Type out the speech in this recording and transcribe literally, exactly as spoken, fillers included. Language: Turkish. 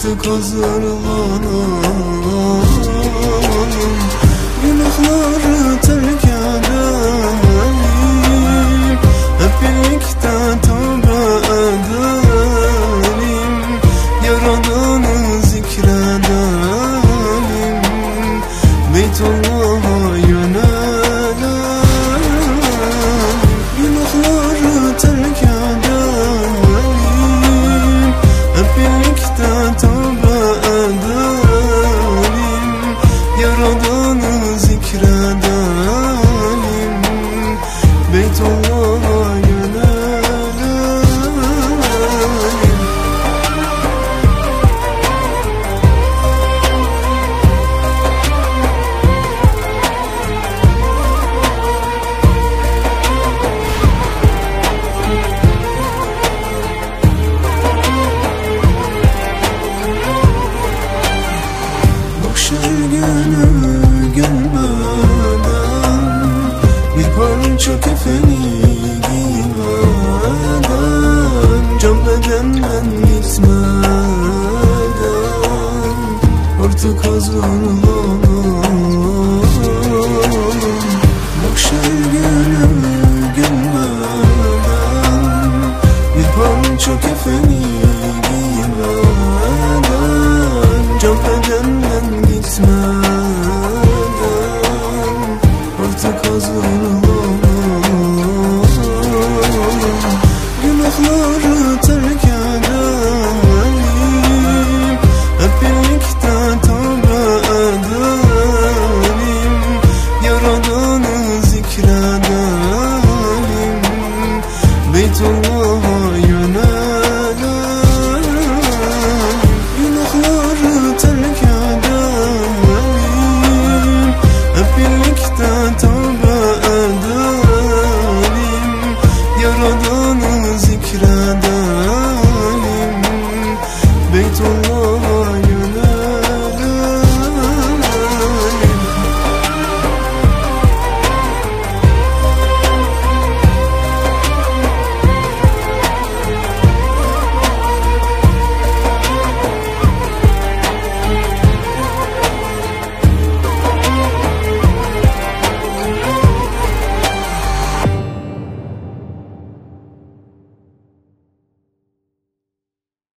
artık hazırlanalım. Günahları terk edelim, hep birlikte tövbe edelim, Yaradan'ı zikredelim, Beytullah'a yönelelim. Günahları terk edelim, hep birlikte tövbe edelim, Yaradan'ı zikredelim, Beytullah'a yönelelim. Mahşer günü gelmeden, bir parça kefeni giymeden, can bedenden gitmeden artık hazırlanalım. Mahşer günü gelmeden, bir parça kefeni giymeden, can bedenden gitmeden artık hazırlanalım. Günahları terk edelim, hep birlikte tövbe edelim, Yaradan'ı zikredelim, Beytullah'a yönelelim. Günahları terk edelim, hep birlikte tövbe edelim, Yaradan'ı zikredelim,